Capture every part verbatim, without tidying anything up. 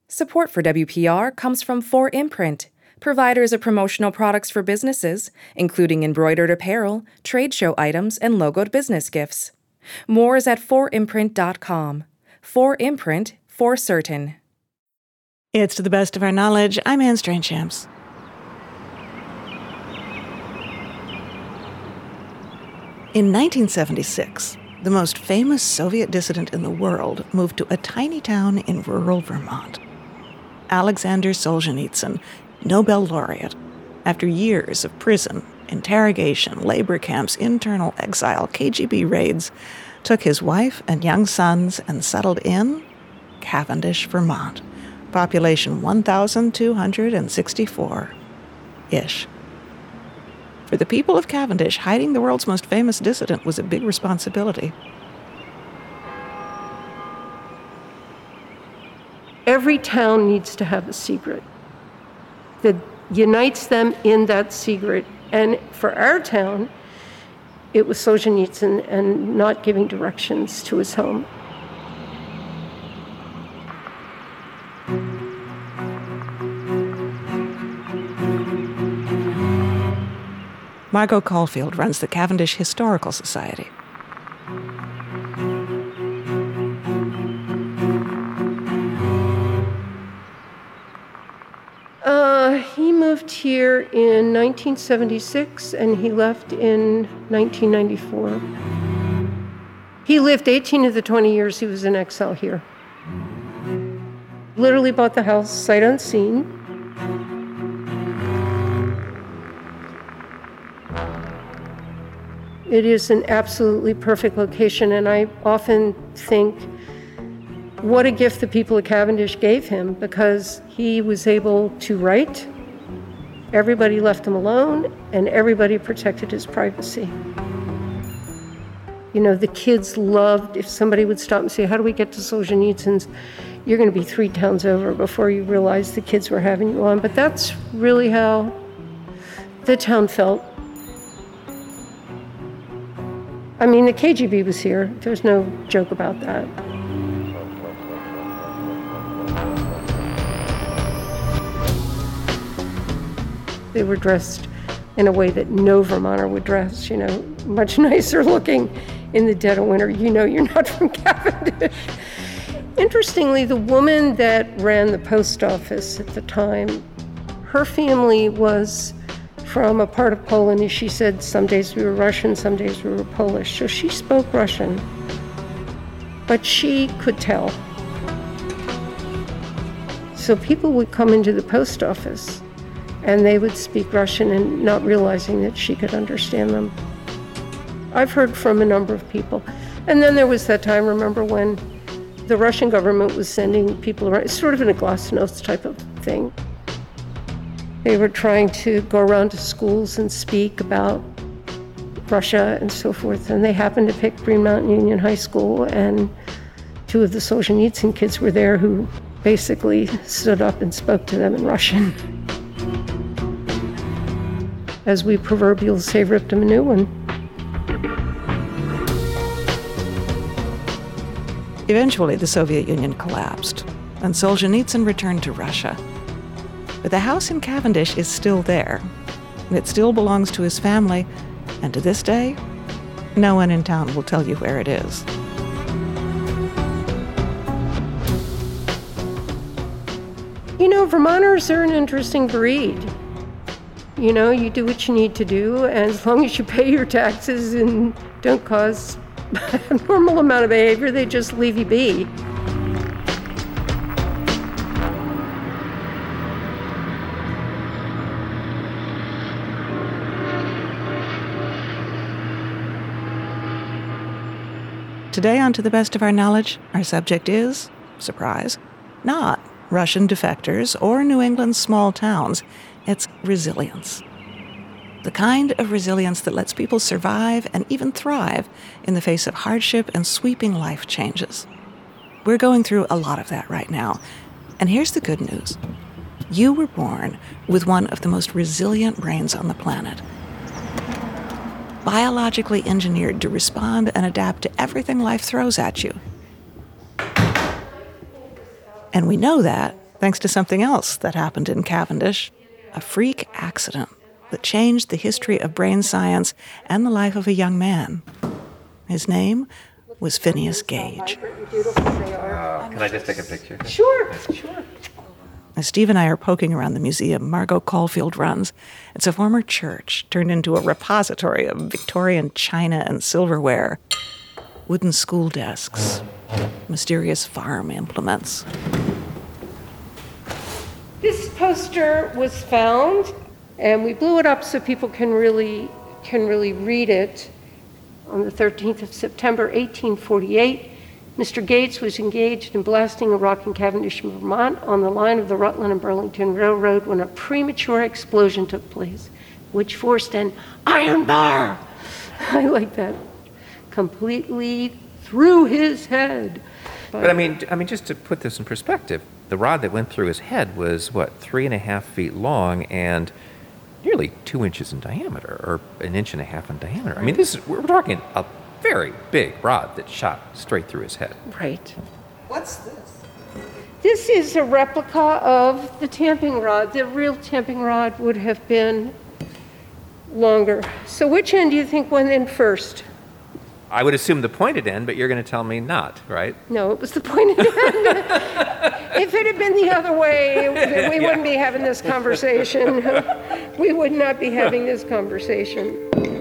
Support for W P R comes from four imprint, providers of promotional products for businesses, including embroidered apparel, trade show items, and logoed business gifts. More is at four imprint dot com. four imprint, for certain. It's To the Best of Our Knowledge. I'm Anne Strainchamps. In nineteen seventy-six, the most famous Soviet dissident in the world moved to a tiny town in rural Vermont. Alexander Solzhenitsyn, Nobel laureate, after years of prison, interrogation, labor camps, internal exile, K G B raids, took his wife and young sons and settled in Cavendish, Vermont. Population one thousand two hundred sixty-four-ish. For the people of Cavendish, hiding the world's most famous dissident was a big responsibility. Every town needs to have a secret that unites them in that secret. And for our town, it was Solzhenitsyn and not giving directions to his home. Margot Caulfield runs the Cavendish Historical Society. Uh, he moved here in nineteen seventy-six and he left in nineteen ninety-four. He lived eighteen of the twenty years he was in exile here. Literally bought the house sight unseen. It is an absolutely perfect location, and I often think what a gift the people of Cavendish gave him, because he was able to write, everybody left him alone, and everybody protected his privacy. You know, the kids loved, if somebody would stop and say, how do we get to Solzhenitsyn's? You're going to be three towns over before you realize the kids were having you on. But that's really how the town felt. I mean, the K G B was here. There's no joke about that. They were dressed in a way that no Vermonter would dress, you know, much nicer looking in the dead of winter. You know you're not from Cavendish. Interestingly, the woman that ran the post office at the time, her family was from a part of Poland, and she said some days we were Russian, some days we were Polish. So she spoke Russian, but she could tell. So people would come into the post office and they would speak Russian and not realizing that she could understand them. I've heard from a number of people. And then there was that time, remember, when the Russian government was sending people around, sort of in a glasnost type of thing. They were trying to go around to schools and speak about Russia and so forth, and they happened to pick Green Mountain Union High School, and two of the Solzhenitsyn kids were there who basically stood up and spoke to them in Russian. As we proverbially say, ripped them a new one. Eventually, the Soviet Union collapsed, and Solzhenitsyn returned to Russia. But the house in Cavendish is still there, and it still belongs to his family, and to this day, no one in town will tell you where it is. You know, Vermonters are an interesting breed. You know, you do what you need to do, and as long as you pay your taxes and don't cause a normal amount of behavior, they just leave you be. Today on To the Best of Our Knowledge, our subject is, surprise, not Russian defectors or New England's small towns. It's resilience. The kind of resilience that lets people survive and even thrive in the face of hardship and sweeping life changes. We're going through a lot of that right now. And here's the good news. You were born with one of the most resilient brains on the planet. Biologically engineered to respond and adapt to everything life throws at you. And we know that thanks to something else that happened in Cavendish, a freak accident that changed the history of brain science and the life of a young man. His name was Phineas Gage. Oh, can I just take a picture? Sure, sure. As Steve and I are poking around the museum Margot Caulfield runs, it's a former church turned into a repository of Victorian china and silverware, wooden school desks, mysterious farm implements. This poster was found, and we blew it up so people can really can really read it. On the thirteenth of September, eighteen forty-eight, Mister Gates was engaged in blasting a rock in Cavendish, Vermont, on the line of the Rutland and Burlington Railroad when a premature explosion took place, which forced an iron bar. I like that. Completely through his head. But, but I mean, I mean, just to put this in perspective, the rod that went through his head was what, three and a half feet long and nearly two inches in diameter, or an inch and a half in diameter. I mean, this is, we're talking a very big rod that shot straight through his head. Right. What's this? This is a replica of the tamping rod. The real tamping rod would have been longer. So which end do you think went in first? I would assume the pointed end, but you're going to tell me not, right? No, it was the pointed end. If it had been the other way, we Yeah. wouldn't be having this conversation. We would not be having this conversation.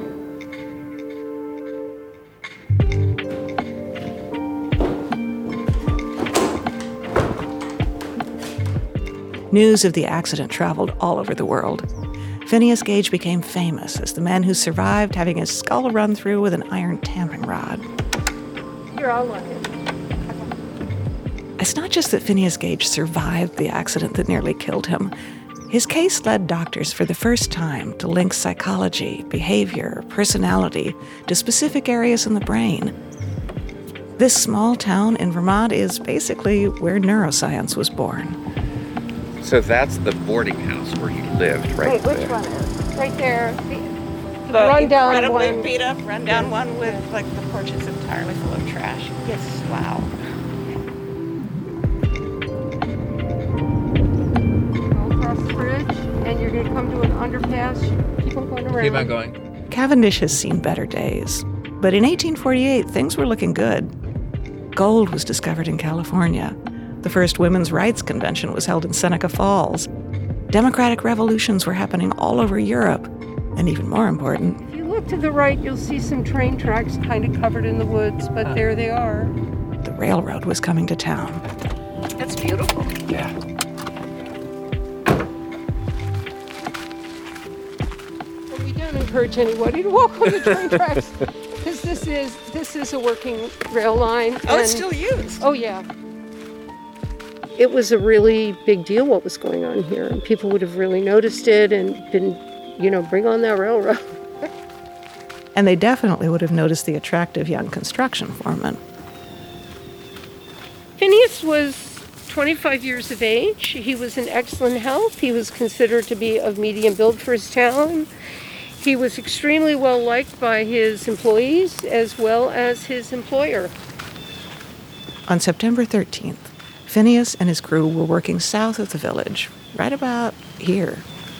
News of the accident traveled all over the world. Phineas Gage became famous as the man who survived having his skull run through with an iron tamping rod. Here, I'll look it. It's not just that Phineas Gage survived the accident that nearly killed him. His case led doctors for the first time to link psychology, behavior, personality to specific areas in the brain. This small town in Vermont is basically where neuroscience was born. So that's the boarding house where he lived, right Wait, which there. one is? Right there. The, the The rundown incredibly one. beat up rundown one with like the porch is entirely full of trash. Yes. Wow. Go across the bridge, and you're going to come to an underpass. Keep on going around. Keep on going. Cavendish has seen better days, but in eighteen forty-eight, things were looking good. Gold was discovered in California. The first women's rights convention was held in Seneca Falls. Democratic revolutions were happening all over Europe. And even more important, If you look to the right, you'll see some train tracks kind of covered in the woods, but there they are. the railroad was coming to town. That's beautiful. Yeah. Well, we don't encourage anybody to walk on the train tracks because this is this is a working rail line. Oh, it's and- still used. Oh, yeah. It was a really big deal what was going on here, and people would have really noticed it and been, you know, bring on that railroad. And they definitely would have noticed the attractive young construction foreman. Phineas was twenty-five years of age. He was in excellent health. He was considered to be of medium build for his town. He was extremely well liked by his employees as well as his employer. On September thirteenth, Phineas and his crew were working south of the village, right about here.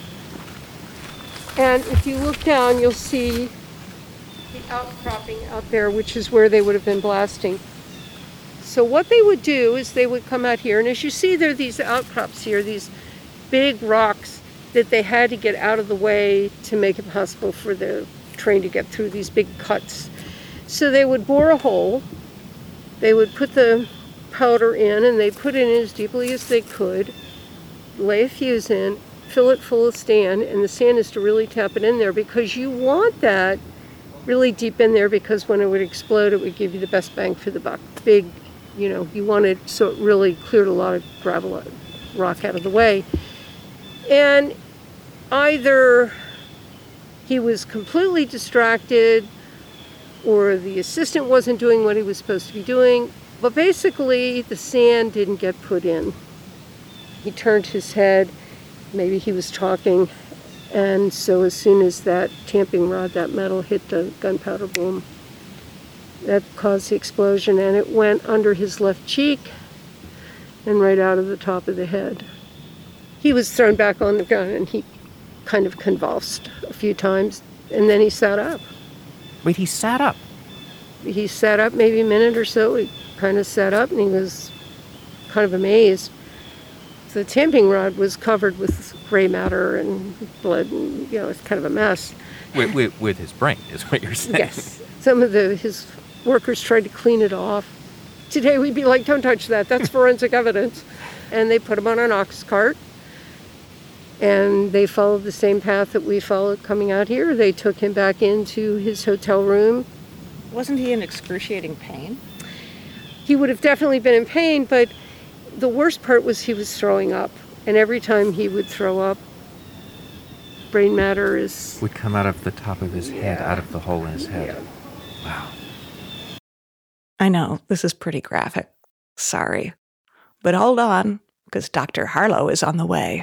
And if you look down, you'll see the outcropping out there, which is where they would have been blasting. So what they would do is they would come out here, and as you see, there are these outcrops here, these big rocks that they had to get out of the way to make it possible for the train to get through these big cuts. So they would bore a hole, they would put the powder in, and they put it in as deeply as they could, lay a fuse in, fill it full of sand, and the sand is to really tap it in there because you want that really deep in there because when it would explode, it would give you the best bang for the buck. Big, you know, you want it so it really cleared a lot of gravel, rock out of the way. And either he was completely distracted or the assistant wasn't doing what he was supposed to be doing, but basically the sand didn't get put in. He turned his head, maybe he was talking, and so as soon as that tamping rod, that metal hit the gunpowder boom, that caused the explosion, and it went under his left cheek, and right out of the top of the head. He was thrown back on the ground, and he kind of convulsed a few times, and then he sat up. Wait, he sat up? He sat up maybe a minute or so. He kind of sat up, and he was kind of amazed. The tamping rod was covered with gray matter and blood, and, you know, it's kind of a mess. With, with, with his brain, is what you're saying. Yes. Some of the his workers tried to clean it off. Today we'd be like, don't touch that, that's forensic evidence. And they put him on an ox cart, and they followed the same path that we followed coming out here. They took him back into his hotel room. Wasn't he in excruciating pain? He would have definitely been in pain, but the worst part was he was throwing up. And every time he would throw up, brain matter is... Would come out of the top of his head, Yeah. out of the hole in his head. Yeah. Wow. I know, this is pretty graphic. Sorry. But hold on, because Doctor Harlow is on the way.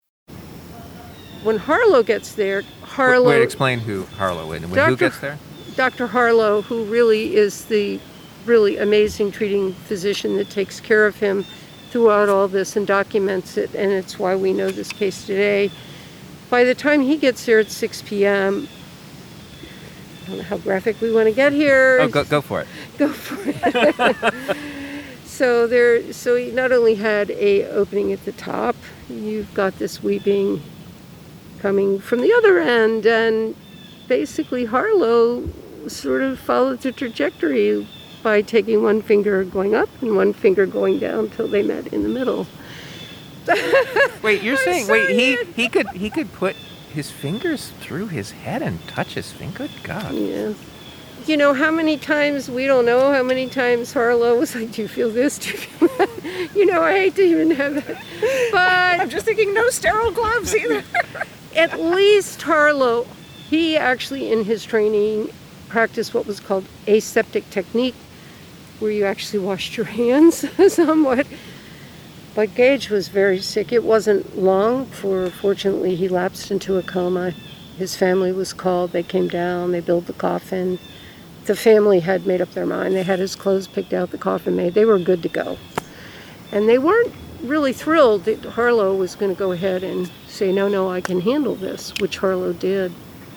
When Harlow gets there, Harlow... Wait, explain who Harlow is. When Doctor who gets there? Doctor Harlow, who really is the really amazing treating physician that takes care of him throughout all this and documents it, and it's why we know this case today. By the time he gets there at six p.m., I don't know how graphic we want to get here. Oh, go, go for it. Go for it. so there, so he not only had a opening at the top, you've got this weeping coming from the other end, and basically Harlow sort of followed the trajectory by taking one finger going up and one finger going down till they met in the middle. Wait, you're I'm saying wait he sorry. he could he could put his fingers through his head and touch his finger? God. Yeah. You know, how many times, we don't know how many times Harlow was like, do you feel this? Do you feel that? You know, I hate to even have that. But I'm just thinking no sterile gloves either. at least Harlow, he actually in his training practiced what was called aseptic technique, where you actually washed your hands somewhat. But Gage was very sick. It wasn't long for, fortunately, he lapsed into a coma. His family was called. They came down. They built the coffin. The family had made up their mind. They had his clothes picked out, the coffin made. They were good to go. And they weren't really thrilled that Harlow was going to go ahead and say, no, no, I can handle this, which Harlow did.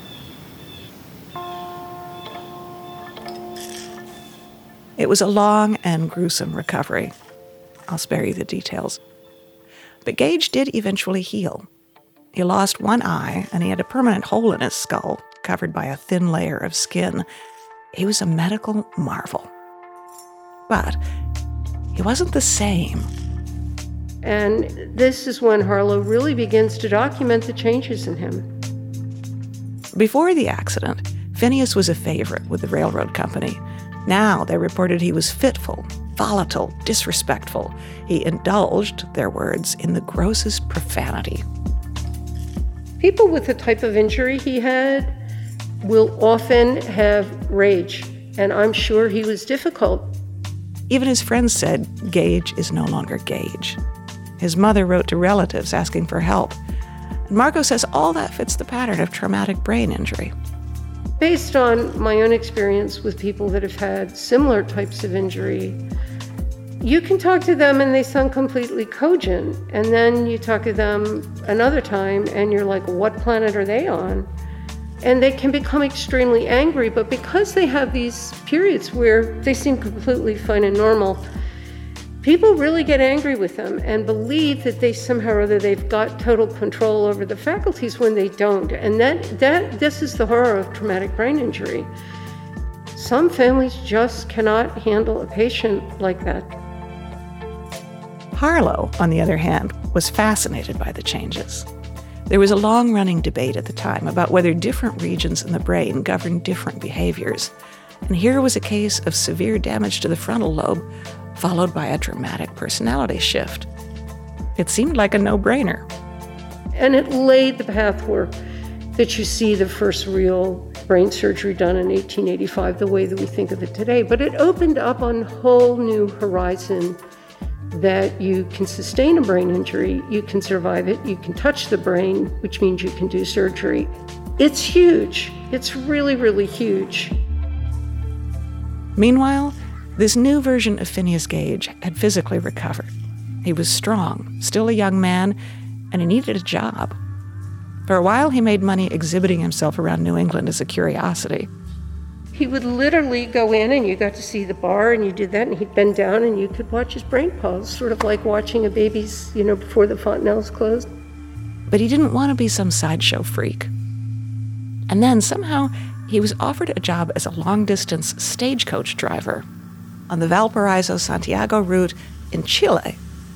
It was a long and gruesome recovery. I'll spare you the details. But Gage did eventually heal. He lost one eye, and he had a permanent hole in his skull, covered by a thin layer of skin. He was a medical marvel. But he wasn't the same. And this is when Harlow really begins to document the changes in him. Before the accident, Phineas was a favorite with the railroad company. Now they reported he was fitful, volatile, disrespectful. He indulged, their words, in the grossest profanity. People with the type of injury he had will often have rage, and I'm sure he was difficult. Even his friends said Gage is no longer Gage. His mother wrote to relatives asking for help. And Margot says all that fits the pattern of traumatic brain injury. Based on my own experience with people that have had similar types of injury, you can talk to them and they sound completely cogent, and then you talk to them another time and you're like, what planet are they on? And they can become extremely angry, but because they have these periods where they seem completely fine and normal, people really get angry with them and believe that they somehow or other they've got total control over the faculties when they don't. And that, that this is the horror of traumatic brain injury. Some families just cannot handle a patient like that. Harlow, on the other hand, was fascinated by the changes. There was a long-running debate at the time about whether different regions in the brain governed different behaviors. And here was a case of severe damage to the frontal lobe, followed by a dramatic personality shift. It seemed like a no-brainer. And it laid the pathwork that you see the first real brain surgery done in eighteen eighty-five, the way that we think of it today. But it opened up a whole new horizon that you can sustain a brain injury, you can survive it, you can touch the brain, which means you can do surgery. It's huge. It's really, really huge. Meanwhile, this new version of Phineas Gage had physically recovered. He was strong, still a young man, and he needed a job. For a while, he made money exhibiting himself around New England as a curiosity. He would literally go in and you got to see the bar and you did that and he'd bend down and you could watch his brain pause, sort of like watching a baby's, you know, before the fontanelles closed. But he didn't want to be some sideshow freak. And then somehow he was offered a job as a long-distance stagecoach driver on the Valparaiso-Santiago route in Chile.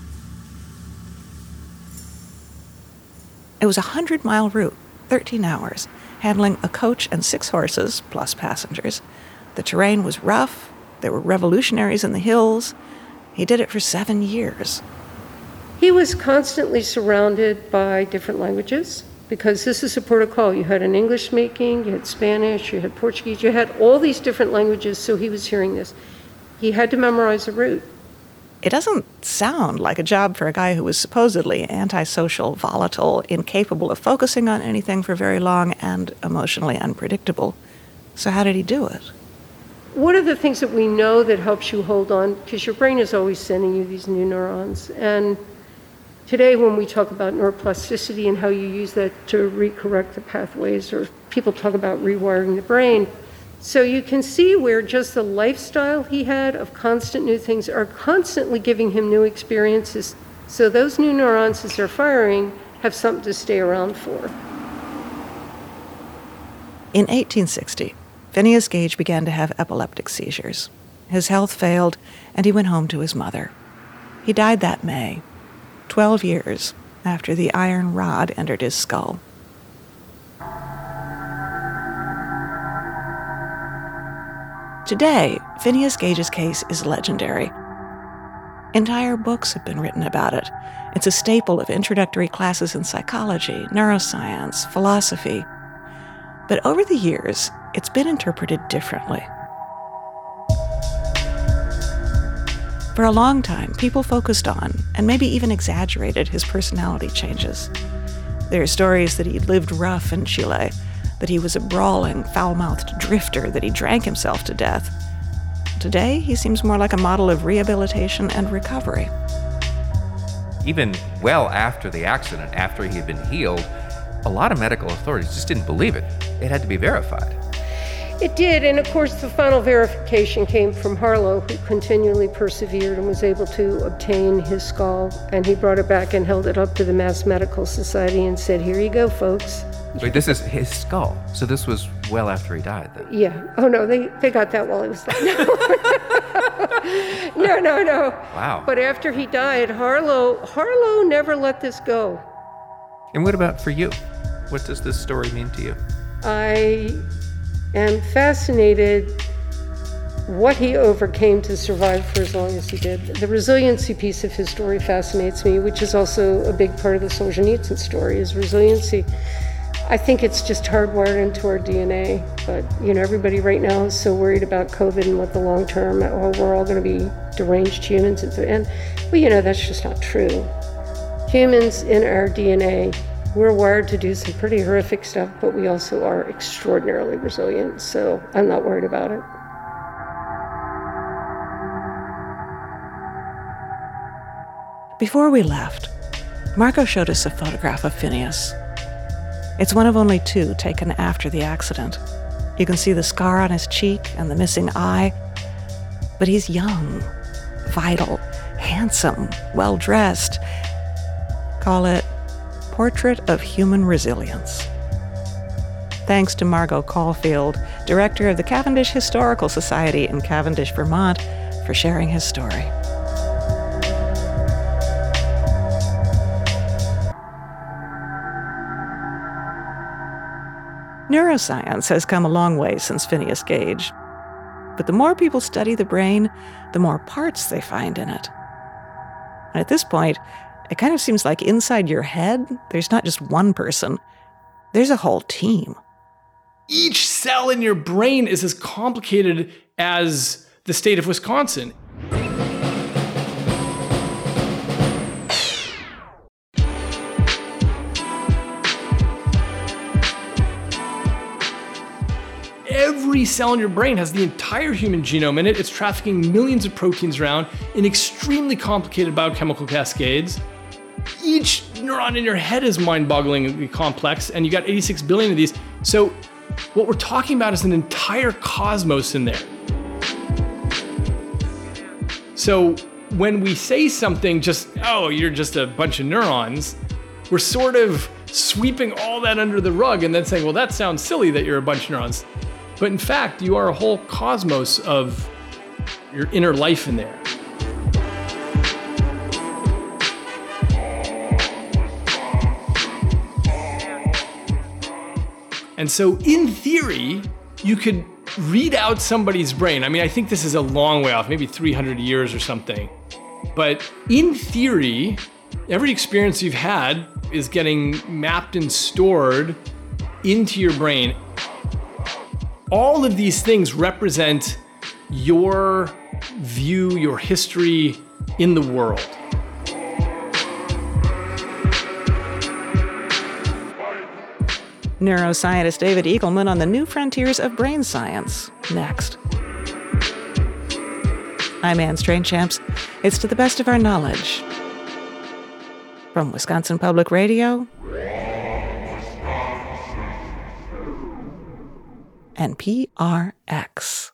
It was a hundred-mile route, thirteen hours, handling a coach and six horses, plus passengers. The terrain was rough. There were revolutionaries in the hills. He did it for seven years. He was constantly surrounded by different languages because this is a protocol. You had an English speaking, you had Spanish, you had Portuguese, you had all these different languages, so he was hearing this. He had to memorize a route. It doesn't sound like a job for a guy who was supposedly antisocial, volatile, incapable of focusing on anything for very long, and emotionally unpredictable. So how did he do it? One of the things that we know that helps you hold on, because your brain is always sending you these new neurons, and today when we talk about neuroplasticity and how you use that to recorrect the pathways, or people talk about rewiring the brain, so you can see where just the lifestyle he had of constant new things are constantly giving him new experiences. So those new neurons, as they're firing, have something to stay around for. In eighteen sixty, Phineas Gage began to have epileptic seizures. His health failed, and he went home to his mother. He died that May, twelve years after the iron rod entered his skull. Today, Phineas Gage's case is legendary. Entire books have been written about it. It's a staple of introductory classes in psychology, neuroscience, philosophy. But over the years, it's been interpreted differently. For a long time, people focused on, and maybe even exaggerated, his personality changes. There are stories that he lived rough in Chile, that he was a brawling, foul-mouthed drifter, that he drank himself to death. Today, he seems more like a model of rehabilitation and recovery. Even well after the accident, after he had been healed, a lot of medical authorities just didn't believe it. It had to be verified. It did, and of course the final verification came from Harlow, who continually persevered and was able to obtain his skull, and he brought it back and held it up to the Mass Medical Society and said, "Here you go, folks." Wait, this is his skull. So this was well after he died, then? Yeah. Oh, no, they, they got that while he was alive. No, no, no. Wow. But after he died, Harlow, Harlow never let this go. And what about for you? What does this story mean to you? I am fascinated what he overcame to survive for as long as he did. The resiliency piece of his story fascinates me, which is also a big part of the Solzhenitsyn story, is resiliency. I think it's just hardwired into our D N A, but you know, everybody right now is so worried about COVID and what the long term, oh, we're all going to be deranged humans, and well, you know, that's just not true. Humans in our D N A, we're wired to do some pretty horrific stuff, but we also are extraordinarily resilient, so I'm not worried about it. Before we left, Margot showed us a photograph of Phineas. It's one of only two taken after the accident. You can see the scar on his cheek and the missing eye. But he's young, vital, handsome, well-dressed. Call it Portrait of Human Resilience. Thanks to Margot Caulfield, director of the Cavendish Historical Society in Cavendish, Vermont, for sharing his story. Neuroscience has come a long way since Phineas Gage. But the more people study the brain, the more parts they find in it. And at this point, it kind of seems like inside your head, there's not just one person, there's a whole team. Each cell in your brain is as complicated as the state of Wisconsin. Every every cell in your brain has the entire human genome in it. It's trafficking millions of proteins around in extremely complicated biochemical cascades. Each neuron in your head is mind-bogglingly complex, and you got eighty-six billion of these. So what we're talking about is an entire cosmos in there. So when we say something just, oh, you're just a bunch of neurons, we're sort of sweeping all that under the rug and then saying, well, that sounds silly that you're a bunch of neurons. But in fact, you are a whole cosmos of your inner life in there. And so in theory, you could read out somebody's brain. I mean, I think this is a long way off, maybe three hundred years or something. But in theory, every experience you've had is getting mapped and stored into your brain. All of these things represent your view, your history in the world. Neuroscientist David Eagleman on the new frontiers of brain science, next. I'm Anne Strainchamps. It's To the Best of Our Knowledge. From Wisconsin Public Radio and P R X.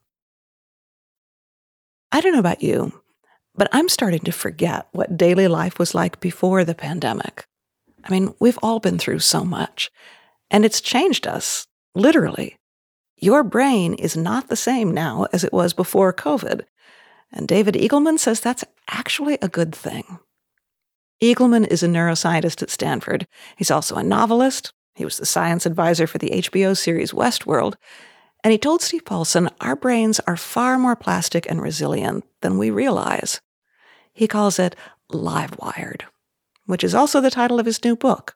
I don't know about you, but I'm starting to forget what daily life was like before the pandemic. I mean, we've all been through so much, and it's changed us, literally. Your brain is not the same now as it was before COVID, and David Eagleman says that's actually a good thing. Eagleman is a neuroscientist at Stanford. He's also a novelist. He was the science advisor for the H B O series Westworld. And he told Steve Paulson our brains are far more plastic and resilient than we realize. He calls it live-wired, which is also the title of his new book.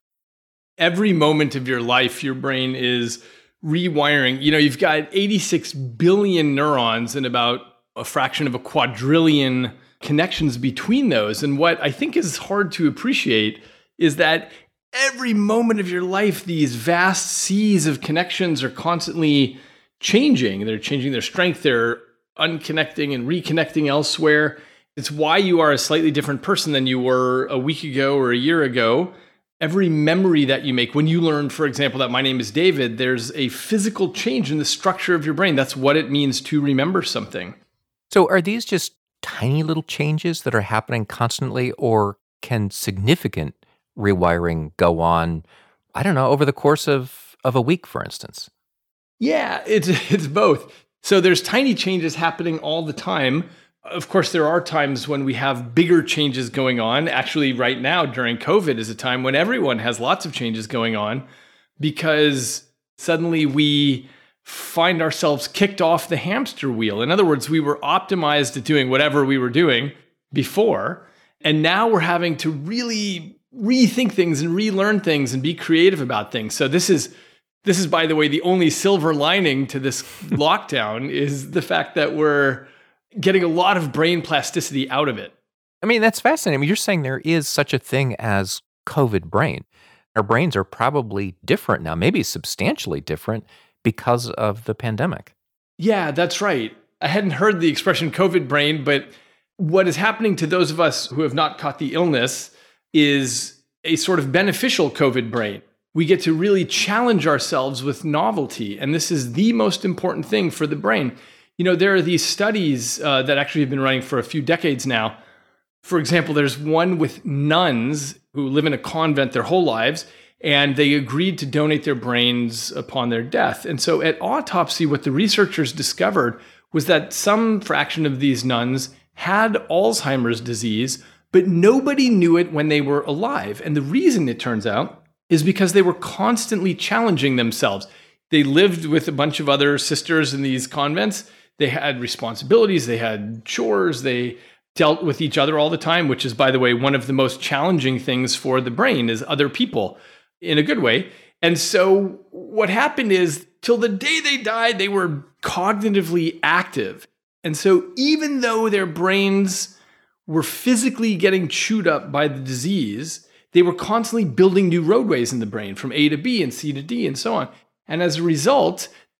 Every moment of your life, your brain is rewiring. You know, you've got eighty-six billion neurons and about a fraction of a quadrillion connections between those. And what I think is hard to appreciate is that every moment of your life, these vast seas of connections are constantly changing. They're changing their strength. They're unconnecting and reconnecting elsewhere. It's why you are a slightly different person than you were a week ago or a year ago. Every memory that you make, when you learn, for example, that my name is David, there's a physical change in the structure of your brain. That's what it means to remember something. So are these just tiny little changes that are happening constantly, or can significant rewiring go on, I don't know, over the course of, of a week, for instance? Yeah, it's it's both. So there's tiny changes happening all the time. Of course, there are times when we have bigger changes going on. Actually, right now during COVID is a time when everyone has lots of changes going on because suddenly we find ourselves kicked off the hamster wheel. In other words, we were optimized at doing whatever we were doing before, and now we're having to really rethink things and relearn things and be creative about things. So this is This is, by the way, the only silver lining to this lockdown is the fact that we're getting a lot of brain plasticity out of it. I mean, that's fascinating. I mean, you're saying there is such a thing as COVID brain. Our brains are probably different now, maybe substantially different because of the pandemic. Yeah, that's right. I hadn't heard the expression COVID brain, but what is happening to those of us who have not caught the illness is a sort of beneficial COVID brain. We get to really challenge ourselves with novelty. And this is the most important thing for the brain. You know, there are these studies uh, that actually have been running for a few decades now. For example, there's one with nuns who live in a convent their whole lives, and they agreed to donate their brains upon their death. And so at autopsy, what the researchers discovered was that some fraction of these nuns had Alzheimer's disease, but nobody knew it when they were alive. And the reason, it turns out, is because they were constantly challenging themselves. They lived with a bunch of other sisters in these convents. They had responsibilities, they had chores, they dealt with each other all the time, which is, by the way, one of the most challenging things for the brain is other people in a good way. And so what happened is, till the day they died, they were cognitively active. And so even though their brains were physically getting chewed up by the disease, they were constantly building new roadways in the brain from A to B and C to D and so on. And as a result,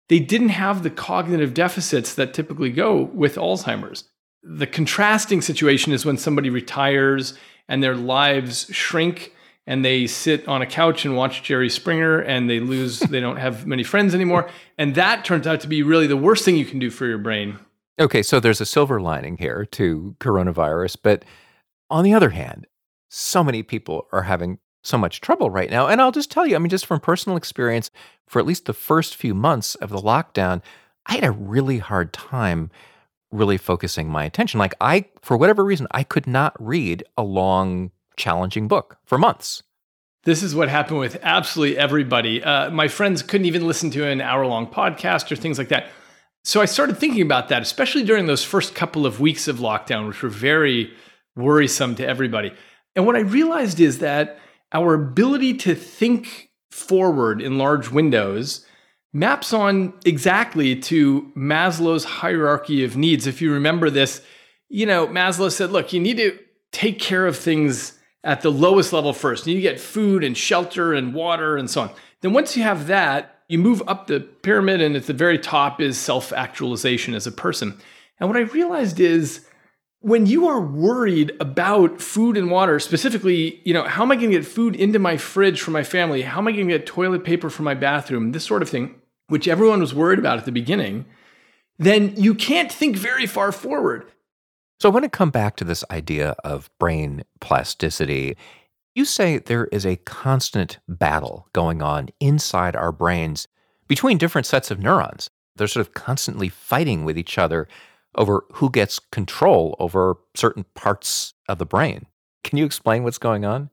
they didn't have the cognitive deficits that typically go with Alzheimer's. The contrasting situation is when somebody retires and their lives shrink and they sit on a couch and watch Jerry Springer and they lose, they don't have many friends anymore. And that turns out to be really the worst thing you can do for your brain. Okay, so there's a silver lining here to coronavirus, but on the other hand, so many people are having so much trouble right now. And I'll just tell you, I mean, just from personal experience, for at least the first few months of the lockdown, I had a really hard time really focusing my attention. Like I, for whatever reason, I could not read a long, challenging book for months. This is what happened with absolutely everybody. Uh, my friends couldn't even listen to an hour-long podcast or things like that. So I started thinking about that, especially during those first couple of weeks of lockdown, which were very worrisome to everybody. And what I realized is that our ability to think forward in large windows maps on exactly to Maslow's hierarchy of needs. If you remember this, you know, Maslow said, look, you need to take care of things at the lowest level first. You need to get food and shelter and water and so on. Then once you have that, you move up the pyramid, and at the very top is self-actualization as a person. And what I realized is when you are worried about food and water, specifically, you know, how am I going to get food into my fridge for my family? How am I going to get toilet paper for my bathroom? This sort of thing, which everyone was worried about at the beginning, then you can't think very far forward. So I want to come back to this idea of brain plasticity. You say there is a constant battle going on inside our brains between different sets of neurons. They're sort of constantly fighting with each other over who gets control over certain parts of the brain. Can you explain what's going on?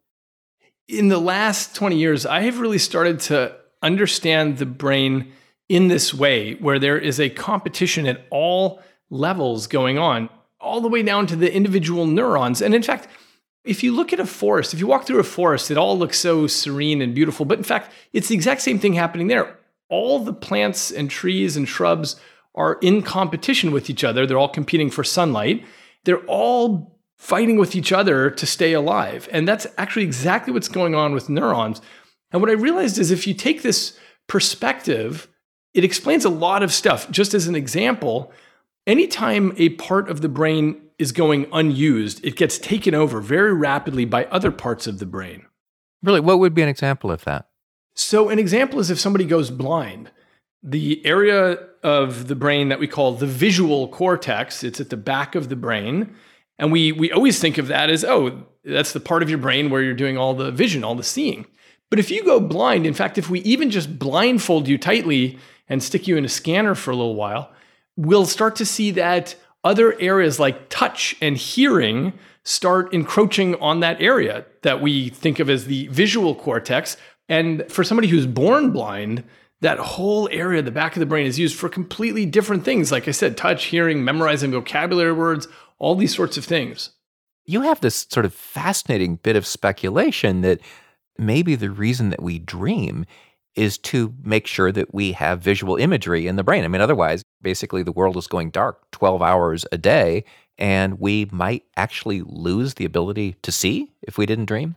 In the last twenty years, I have really started to understand the brain in this way, where there is a competition at all levels going on, all the way down to the individual neurons. And in fact, if you look at a forest, if you walk through a forest, it all looks so serene and beautiful. But in fact, it's the exact same thing happening there. All the plants and trees and shrubs are in competition with each other. They're all competing for sunlight. They're all fighting with each other to stay alive. And that's actually exactly what's going on with neurons. And what I realized is if you take this perspective, it explains a lot of stuff. Just as an example, anytime a part of the brain is going unused, it gets taken over very rapidly by other parts of the brain. Really, what would be an example of that? So an example is if somebody goes blind. The area of the brain that we call the visual cortex, it's at the back of the brain. And we we always think of that as, oh, that's the part of your brain where you're doing all the vision, all the seeing. But if you go blind, in fact, if we even just blindfold you tightly and stick you in a scanner for a little while, we'll start to see that other areas like touch and hearing start encroaching on that area that we think of as the visual cortex. And for somebody who's born blind, that whole area, the back of the brain, is used for completely different things. Like I said, touch, hearing, memorizing vocabulary words, all these sorts of things. You have this sort of fascinating bit of speculation that maybe the reason that we dream is to make sure that we have visual imagery in the brain. I mean, otherwise, basically the world is going dark twelve hours a day, and we might actually lose the ability to see if we didn't dream.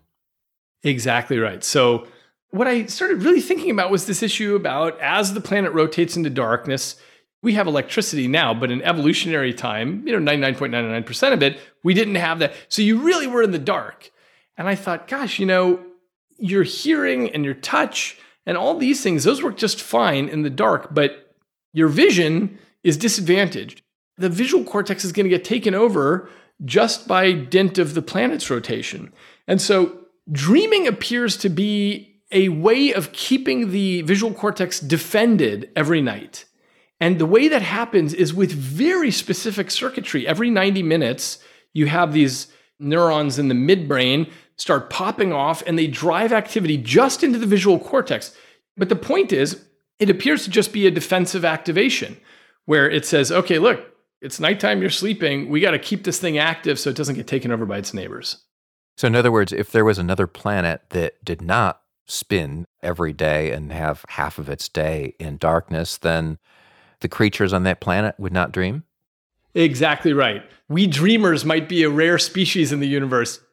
Exactly right. So what I started really thinking about was this issue about as the planet rotates into darkness, we have electricity now, but in evolutionary time, you know, ninety-nine point nine nine percent of it, we didn't have that. So you really were in the dark. And I thought, gosh, you know, your hearing and your touch and all these things, those work just fine in the dark, but your vision is disadvantaged. The visual cortex is going to get taken over just by dint of the planet's rotation. And so dreaming appears to be a way of keeping the visual cortex defended every night. And the way that happens is with very specific circuitry. Every ninety minutes, you have these neurons in the midbrain start popping off, and they drive activity just into the visual cortex. But the point is, it appears to just be a defensive activation where it says, okay, look, it's nighttime, you're sleeping. We got to keep this thing active so it doesn't get taken over by its neighbors. So in other words, if there was another planet that did not spin every day and have half of its day in darkness, then the creatures on that planet would not dream? Exactly right. We dreamers might be a rare species in the universe.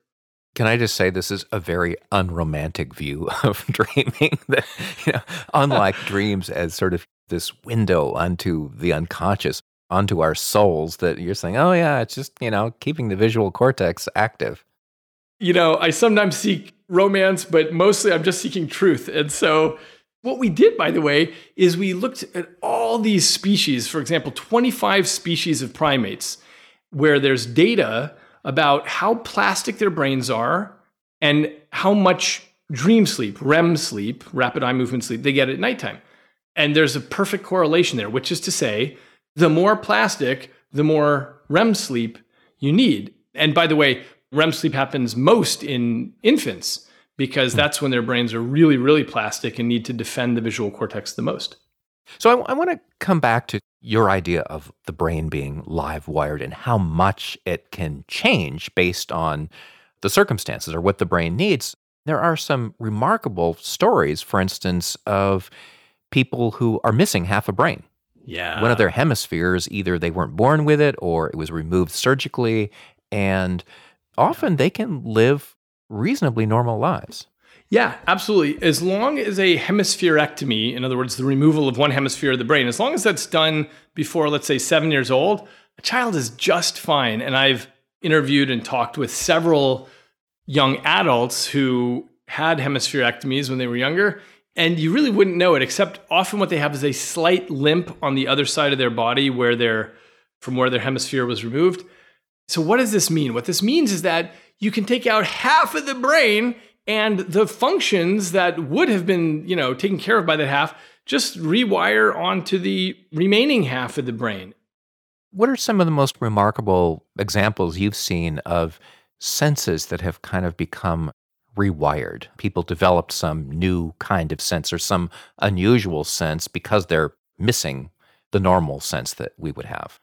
Can I just say this is a very unromantic view of dreaming? That, you know, unlike dreams as sort of this window onto the unconscious, onto our souls, that you're saying, oh yeah, it's just, you know, keeping the visual cortex active. You know, I sometimes seek romance, but mostly I'm just seeking truth. And so what we did, by the way, is we looked at all these species, for example, twenty-five species of primates, where there's data about how plastic their brains are and how much dream sleep, R E M sleep, rapid eye movement sleep, they get at nighttime. And there's a perfect correlation there, which is to say, the more plastic, the more R E M sleep you need. And by the way, R E M sleep happens most in infants because that's when their brains are really, really plastic and need to defend the visual cortex the most. So I, I want to come back to your idea of the brain being live wired and how much it can change based on the circumstances or what the brain needs. There are some remarkable stories, for instance, of people who are missing half a brain. Yeah. One of their hemispheres, either they weren't born with it or it was removed surgically, and often they can live reasonably normal lives. Yeah, absolutely. As long as a hemispherectomy, in other words, the removal of one hemisphere of the brain, as long as that's done before, let's say, seven years old, a child is just fine. And I've interviewed and talked with several young adults who had hemispherectomies when they were younger, and you really wouldn't know it, except often what they have is a slight limp on the other side of their body where they're, from where their hemisphere was removed. So what does this mean? What this means is that you can take out half of the brain and the functions that would have been, you know, taken care of by that half just rewire onto the remaining half of the brain. What are some of the most remarkable examples you've seen of senses that have kind of become rewired? People developed some new kind of sense or some unusual sense because they're missing the normal sense that we would have.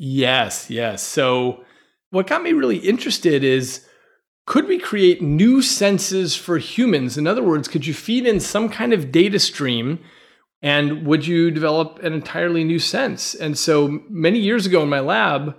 Yes, yes. So what got me really interested is, could we create new senses for humans? In other words, could you feed in some kind of data stream and would you develop an entirely new sense? And so many years ago in my lab,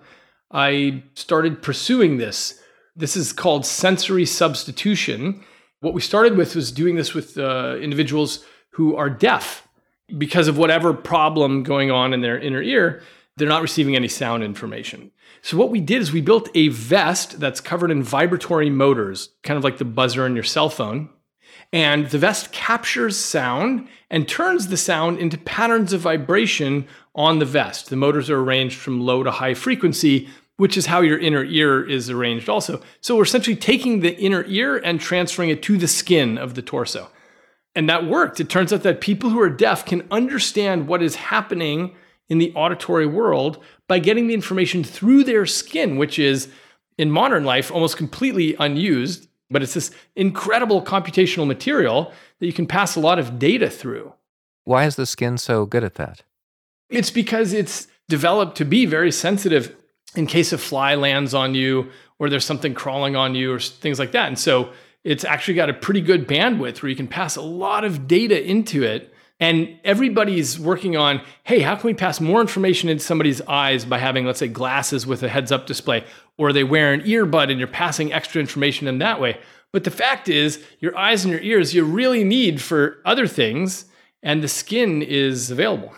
I started pursuing this. This is called sensory substitution. What we started with was doing this with uh, individuals who are deaf because of whatever problem going on in their inner ear. They're not receiving any sound information. So what we did is we built a vest that's covered in vibratory motors, kind of like the buzzer in your cell phone. And the vest captures sound and turns the sound into patterns of vibration on the vest. The motors are arranged from low to high frequency, which is how your inner ear is arranged also. So we're essentially taking the inner ear and transferring it to the skin of the torso. And that worked. It turns out that people who are deaf can understand what is happening in the auditory world by getting the information through their skin, which is, in modern life, almost completely unused. But it's this incredible computational material that you can pass a lot of data through. Why is the skin so good at that? It's because it's developed to be very sensitive in case a fly lands on you or there's something crawling on you or things like that. And so it's actually got a pretty good bandwidth where you can pass a lot of data into it. And everybody's working on, hey, how can we pass more information into somebody's eyes by having, let's say, glasses with a heads-up display, or they wear an earbud and you're passing extra information in that way. But the fact is, your eyes and your ears, you really need for other things, and the skin is available.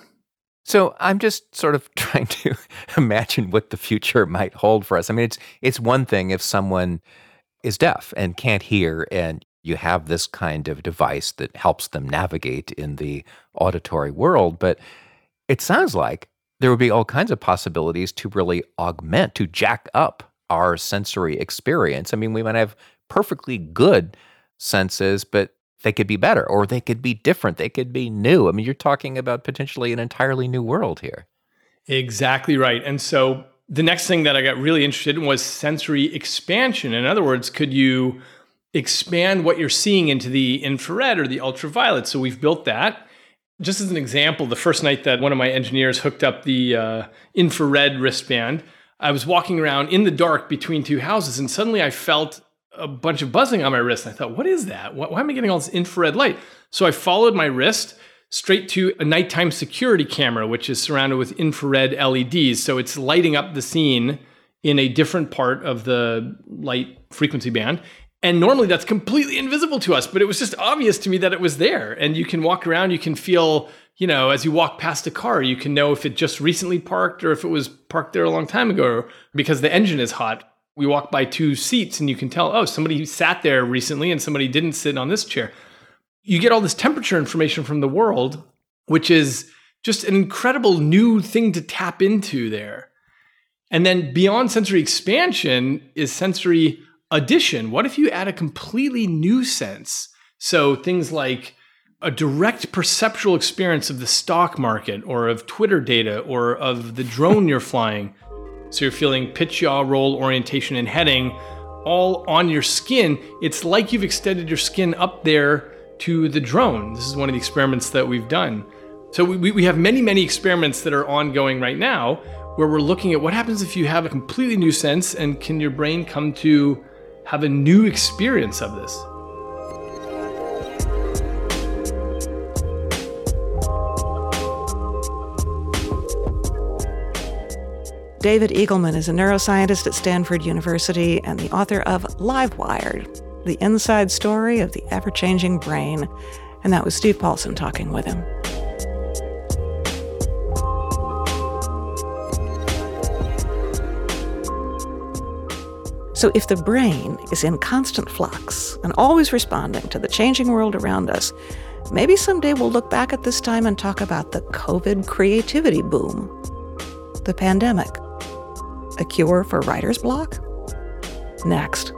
So I'm just sort of trying to imagine what the future might hold for us. I mean, it's it's one thing if someone is deaf and can't hear, and you have this kind of device that helps them navigate in the auditory world. But it sounds like there would be all kinds of possibilities to really augment, to jack up our sensory experience. I mean, we might have perfectly good senses, but they could be better, or they could be different. They could be new. I mean, you're talking about potentially an entirely new world here. Exactly right. And so the next thing that I got really interested in was sensory expansion. In other words, could you expand what you're seeing into the infrared or the ultraviolet? So we've built that. Just as an example, the first night that one of my engineers hooked up the uh, infrared wristband, I was walking around in the dark between two houses, and suddenly I felt a bunch of buzzing on my wrist. And I thought, what is that? Why am I getting all this infrared light? So I followed my wrist straight to a nighttime security camera, which is surrounded with infrared L E Ds. So it's lighting up the scene in a different part of the light frequency band. And normally that's completely invisible to us, but it was just obvious to me that it was there. And you can walk around, you can feel, you know, as you walk past a car, you can know if it just recently parked or if it was parked there a long time ago because the engine is hot. We walk by two seats and you can tell, oh, somebody sat there recently and somebody didn't sit on this chair. You get all this temperature information from the world, which is just an incredible new thing to tap into there. And then beyond sensory expansion is sensory addition. What if you add a completely new sense? So things like a direct perceptual experience of the stock market or of Twitter data or of the drone you're flying. So you're feeling pitch, yaw, roll, orientation, and heading all on your skin. It's like you've extended your skin up there to the drone. This is one of the experiments that we've done. So we, we have many, many experiments that are ongoing right now where we're looking at what happens if you have a completely new sense and can your brain come to have a new experience of this. David Eagleman is a neuroscientist at Stanford University and the author of Livewired, the inside story of the ever-changing brain. And that was Steve Paulson talking with him. So if the brain is in constant flux and always responding to the changing world around us, maybe someday we'll look back at this time and talk about the COVID creativity boom, the pandemic, a cure for writer's block? Next.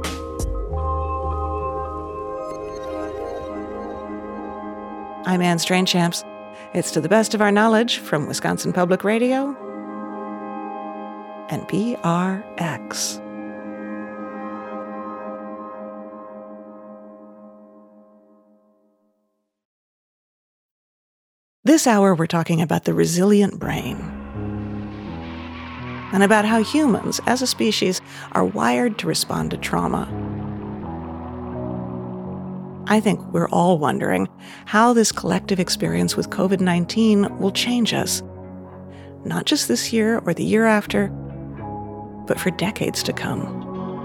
I'm Anne Strainchamps. It's To the Best of Our Knowledge from Wisconsin Public Radio and P R X. This hour, we're talking about the resilient brain and about how humans, as a species, are wired to respond to trauma. I think we're all wondering how this collective experience with COVID nineteen will change us, not just this year or the year after, but for decades to come.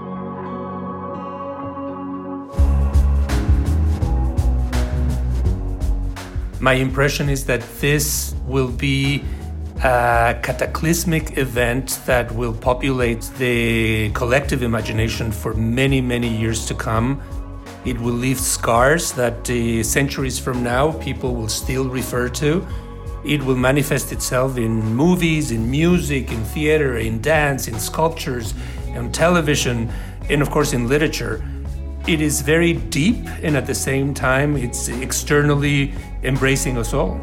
My impression is that this will be a cataclysmic event that will populate the collective imagination for many, many years to come. It will leave scars that uh, centuries from now people will still refer to. It will manifest itself in movies, in music, in theater, in dance, in sculptures, on television, and of course in literature. It is very deep, and at the same time, it's externally embracing us all.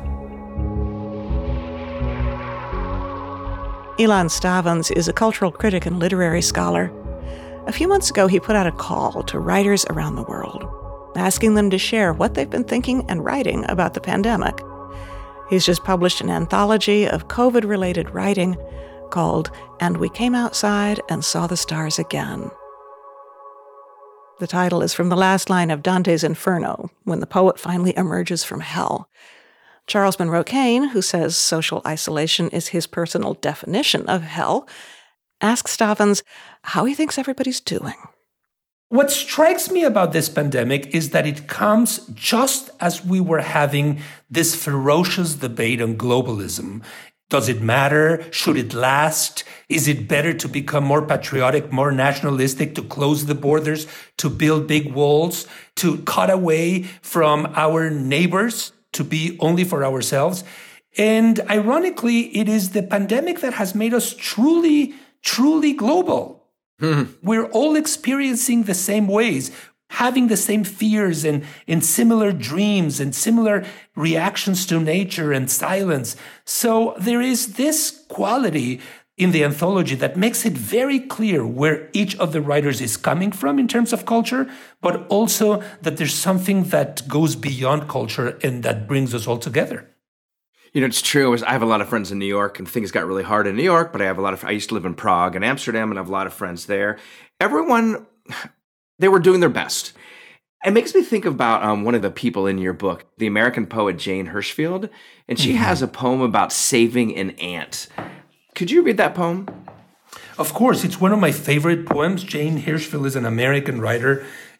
Ilan Stavans is a cultural critic and literary scholar. A few months ago, he put out a call to writers around the world, asking them to share what they've been thinking and writing about the pandemic. He's just published an anthology of COVID-related writing called And We Came Outside and Saw the Stars Again. The title is from the last line of Dante's Inferno, when the poet finally emerges from hell. Charles Monroe Kane, who says social isolation is his personal definition of hell, asks Stavans how he thinks everybody's doing. What strikes me about this pandemic is that it comes just as we were having this ferocious debate on globalism. Does it matter? Should it last? Is it better to become more patriotic, more nationalistic, to close the borders, to build big walls, to cut away from our neighbors, to be only for ourselves? And ironically, it is the pandemic that has made us truly, truly global. Hmm. We're all experiencing the same ways, having the same fears and, and similar dreams and similar reactions to nature and silence. So there is this quality in the anthology that makes it very clear where each of the writers is coming from in terms of culture, but also that there's something that goes beyond culture and that brings us all together. You know, it's true. I have a lot of friends in New York, and things got really hard in New York, but I have a lot of, I used to live in Prague and Amsterdam, and I have a lot of friends there. Everyone, they were doing their best. It makes me think about um, one of the people in your book, the American poet Jane Hirshfield, and she mm-hmm. has a poem about saving an ant. Could you read that poem? Of course. It's one of my favorite poems. Jane Hirshfield is an American writer.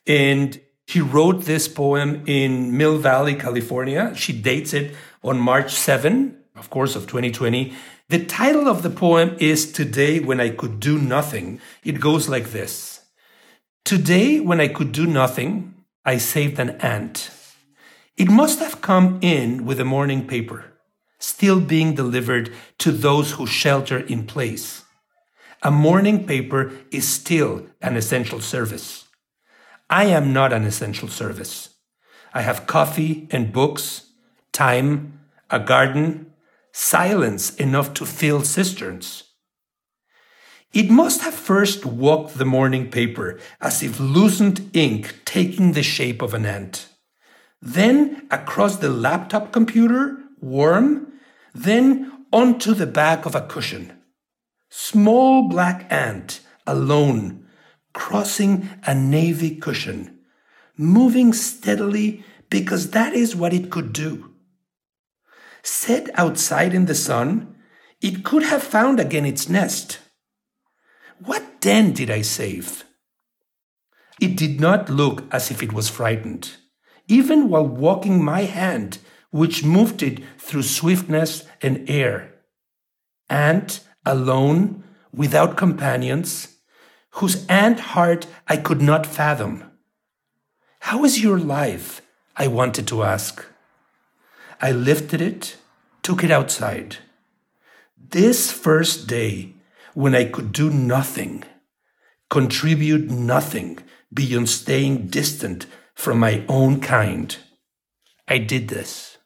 And she wrote this poem in Mill Valley, California. She dates it on March seventh, of course, of twenty twenty. The title of the poem is Today When I Could Do Nothing. It goes like this. Today, when I could do nothing, I saved an ant. It must have come in with the morning paper, still being delivered to those who shelter in place. A morning paper is still an essential service. I am not an essential service. I have coffee and books, time, a garden, silence enough to fill cisterns. It must have first walked the morning paper as if loosened ink taking the shape of an ant. Then across the laptop computer, warm, then onto the back of a cushion. Small black ant, alone, crossing a navy cushion, moving steadily because that is what it could do. Set outside in the sun, it could have found again its nest. What den did I save? It did not look as if it was frightened, even while walking my hand, which moved it through swiftness and air. Ant, alone, without companions, whose ant heart I could not fathom. How is your life? I wanted to ask. I lifted it, took it outside. This first day, when I could do nothing, contribute nothing beyond staying distant from my own kind, I did this.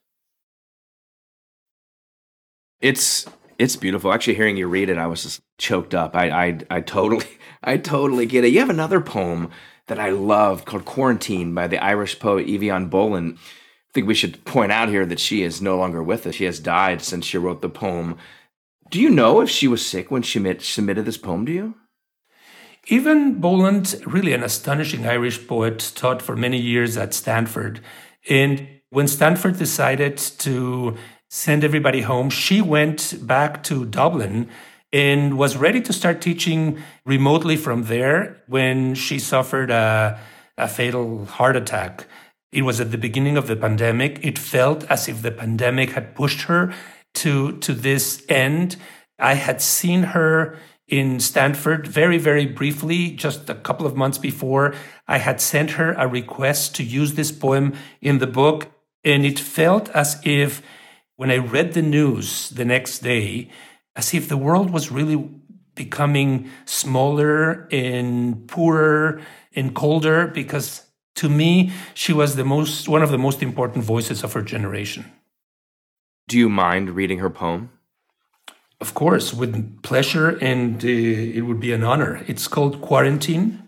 It's it's beautiful. Actually, hearing you read it, I was just choked up. I I I totally I totally get it. You have another poem that I love called Quarantine by the Irish poet Evian Boland. I think we should point out here that she is no longer with us. She has died since she wrote the poem. Do you know if she was sick when she met, submitted this poem to you? Evian Boland, really an astonishing Irish poet, taught for many years at Stanford. And when Stanford decided to send everybody home, she went back to Dublin and was ready to start teaching remotely from there when she suffered a, a fatal heart attack. It was at the beginning of the pandemic. It felt as if the pandemic had pushed her to, to this end. I had seen her in Stanford very, very briefly, just a couple of months before. I had sent her a request to use this poem in the book, and it felt as if when I read the news the next day, as if the world was really becoming smaller and poorer and colder, because to me, she was the most one of the most important voices of her generation. Do you mind reading her poem? Of course, with pleasure, and uh, it would be an honor. It's called Quarantine.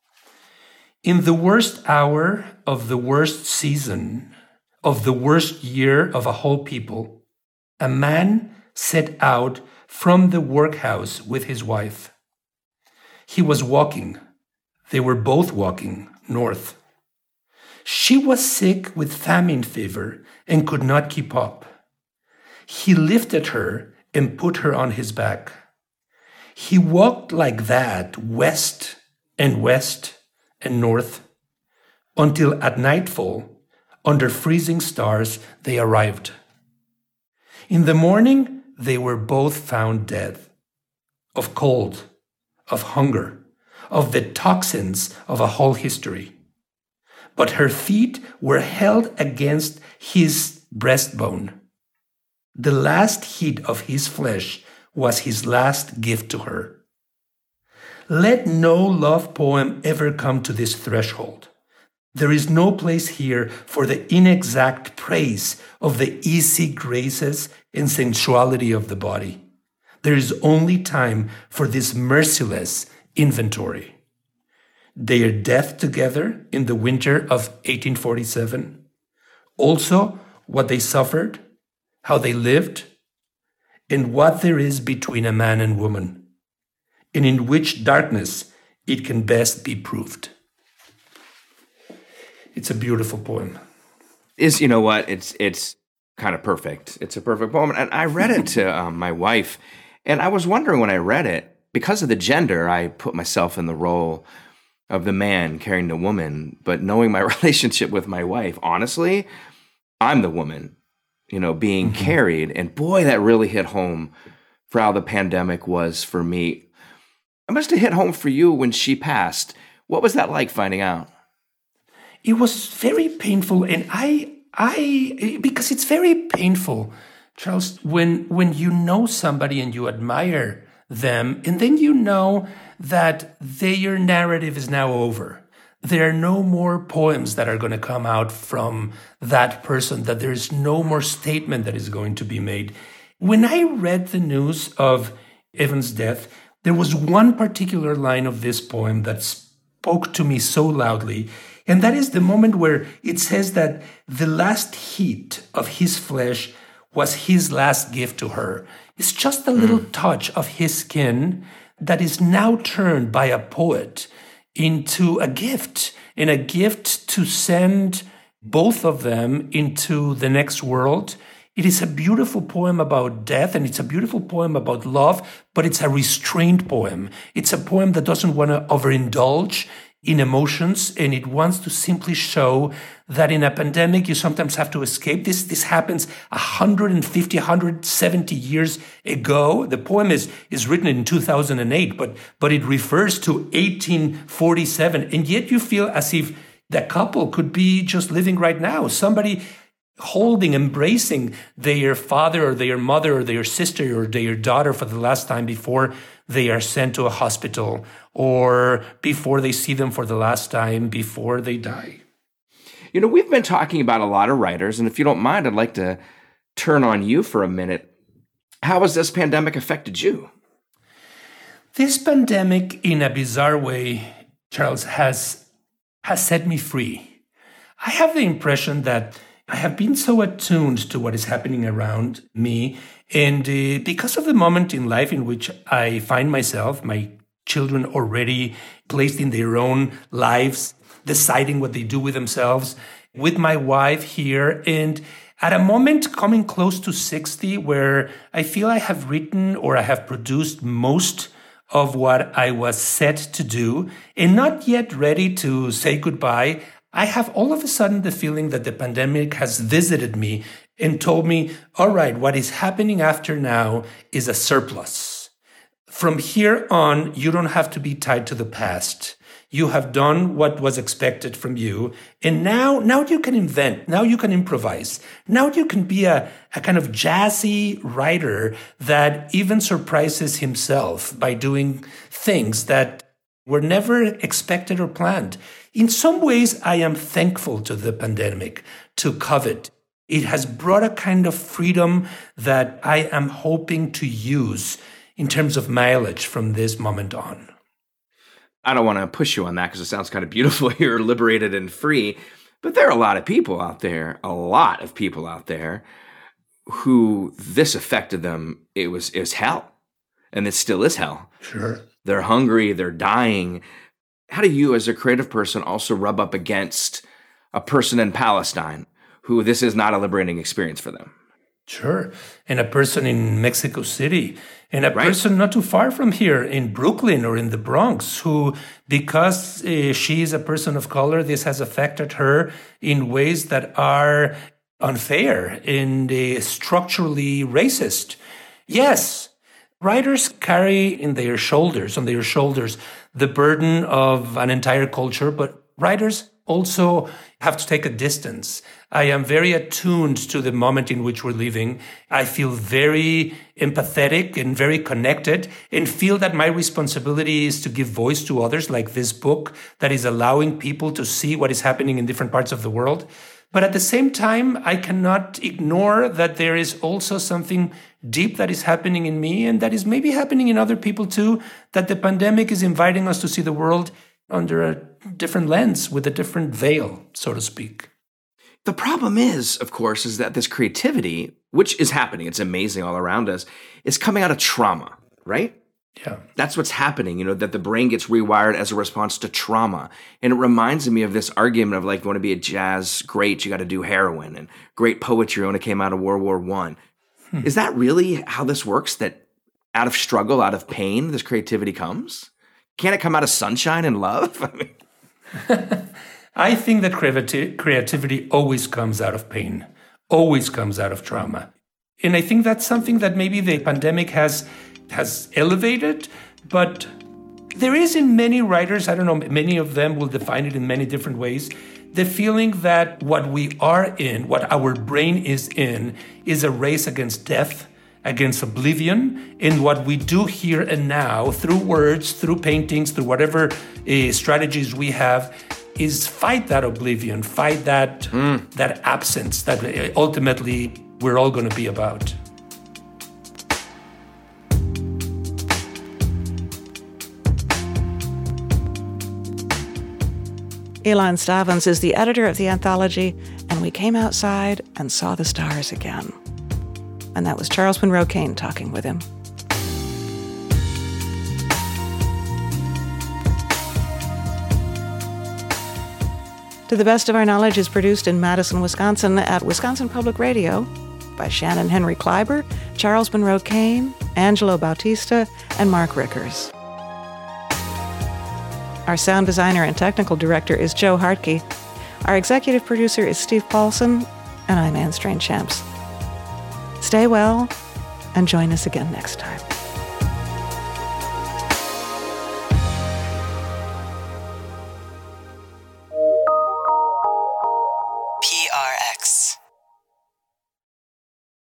In the worst hour of the worst season, of the worst year of a whole people, a man set out from the workhouse with his wife. He was walking. They were both walking north. She was sick with famine fever and could not keep up. He lifted her and put her on his back. He walked like that west and west and north until at nightfall, under freezing stars, they arrived. In the morning, they were both found dead, of cold, of hunger, of the toxins of a whole history. But her feet were held against his breastbone. The last heat of his flesh was his last gift to her. Let no love poem ever come to this threshold. There is no place here for the inexact praise of the easy graces and sensuality of the body. There is only time for this merciless inventory. Their death together in the winter of eighteen forty-seven. Also, what they suffered, how they lived, and what there is between a man and woman, and in which darkness it can best be proved. It's a beautiful poem. Is you know what? It's it's kind of perfect. It's a perfect poem. And I read it to um, my wife, and I was wondering when I read it, because of the gender, I put myself in the role of the man carrying the woman, but knowing my relationship with my wife, honestly, I'm the woman, you know, being mm-hmm. carried. And boy, that really hit home for how the pandemic was for me. It must have hit home for you when she passed. What was that like finding out? It was very painful. And I, I, because it's very painful, Charles, when, when you know somebody and you admire them, and then you know that their narrative is now over. There are no more poems that are going to come out from that person, that there is no more statement that is going to be made. When I read the news of Evan's death, there was one particular line of this poem that spoke to me so loudly, and that is the moment where it says that the last heat of his flesh was his last gift to her. It's just a little mm. touch of his skin that is now turned by a poet into a gift, and a gift to send both of them into the next world. It is a beautiful poem about death, and it's a beautiful poem about love, but it's a restrained poem. It's a poem that doesn't want to overindulge in emotions, and it wants to simply show that in a pandemic, you sometimes have to escape. This this happens one hundred fifty, one hundred seventy years ago. The poem is, is written in two thousand eight, but, but it refers to eighteen forty-seven. And yet you feel as if that couple could be just living right now. Somebody holding, embracing their father or their mother or their sister or their daughter for the last time before they are sent to a hospital or before they see them for the last time before they die. You know, we've been talking about a lot of writers, and if you don't mind, I'd like to turn on you for a minute. How has this pandemic affected you? This pandemic, in a bizarre way, Charles, has, has set me free. I have the impression that I have been so attuned to what is happening around me, and uh, because of the moment in life in which I find myself, my children already placed in their own lives, deciding what they do with themselves, with my wife here, and at a moment coming close to sixty, where I feel I have written or I have produced most of what I was set to do, and not yet ready to say goodbye, I have all of a sudden the feeling that the pandemic has visited me and told me, all right, what is happening after now is a surplus. From here on, you don't have to be tied to the past. You have done what was expected from you. And now, now you can invent. Now you can improvise. Now you can be a, a kind of jazzy writer that even surprises himself by doing things that were never expected or planned. In some ways, I am thankful to the pandemic, to COVID. It has brought a kind of freedom that I am hoping to use in terms of mileage from this moment on. I don't want to push you on that because it sounds kind of beautiful. You're liberated and free. But there are a lot of people out there, a lot of people out there who this affected them. It was, it was hell. And it still is hell. Sure. They're hungry. They're dying. How do you, as a creative person, also rub up against a person in Palestine who this is not a liberating experience for them? Sure. And a person in Mexico City, and a right. person not too far from here in Brooklyn or in the Bronx who, because uh, she is a person of color, this has affected her in ways that are unfair and uh, structurally racist. Yes, writers carry in their shoulders, on their shoulders, the burden of an entire culture, but writers also have to take a distance. I am very attuned to the moment in which we're living. I feel very empathetic and very connected and feel that my responsibility is to give voice to others, like this book that is allowing people to see what is happening in different parts of the world. But at the same time, I cannot ignore that there is also something deep that is happening in me and that is maybe happening in other people too, that the pandemic is inviting us to see the world under a different lens, with a different veil, so to speak. The problem is, of course, is that this creativity, which is happening, it's amazing all around us, is coming out of trauma, right? Yeah. That's what's happening, you know, that the brain gets rewired as a response to trauma. And it reminds me of this argument of like, you want to be a jazz great, you got to do heroin, and great poetry only came out of World War One. Hmm. Is that really how this works, that out of struggle, out of pain, this creativity comes? can't it come out of sunshine and love? I mean, I think that creati- creativity always comes out of pain, always comes out of trauma. And I think that's something that maybe the pandemic has has elevated, but there is in many writers, I don't know, many of them will define it in many different ways, the feeling that what we are in, what our brain is in, is a race against death, against oblivion, in what we do here and now, through words, through paintings, through whatever uh, strategies we have, is fight that oblivion, fight that, mm. that absence that ultimately we're all going to be about. Ilan Stavans is the editor of the anthology, and we came outside and saw the stars again. And that was Charles Monroe Kane talking with him. To the Best of Our Knowledge is produced in Madison, Wisconsin at Wisconsin Public Radio by Shannon Henry Kleiber, Charles Monroe Kane, Angelo Bautista, and Mark Rickers. Our sound designer and technical director is Joe Hartke. Our executive producer is Steve Paulson, and I'm Anne Strange-Champs. Stay well, and join us again next time.